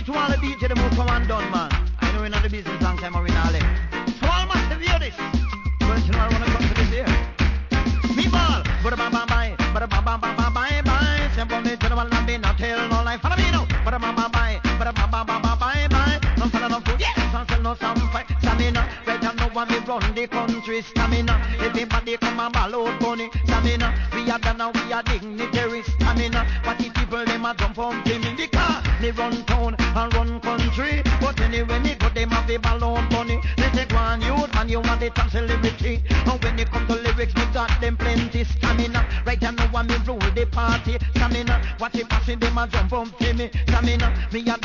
To all the DJ, the move come and done, man. I know we're not the business long time, we not left. So all massive hear this. But you know I wanna come to this here. Me ball, but a bam bam bye, but a bam bam bam bam bye bye. Simple me to the one and be not tell no lie. Follow me now, but a bam bam bye, but a bam bam bam bam bye bye. No follow no food, yes, and sell no some fight. Stamina, right and no one me run the country. Stamina, everybody come and ball out money. Stamina, we are done now, we are dignitaries. Stamina, but the people them a jump on me because me run town and run country. But anyway me go them have the balloon money. They take one youth and you want the top celebrity. And when it come to lyrics, me got them plenty stamina. Right and no one me rule the party. Stamina, what if I see them a jump on me? Stamina, me a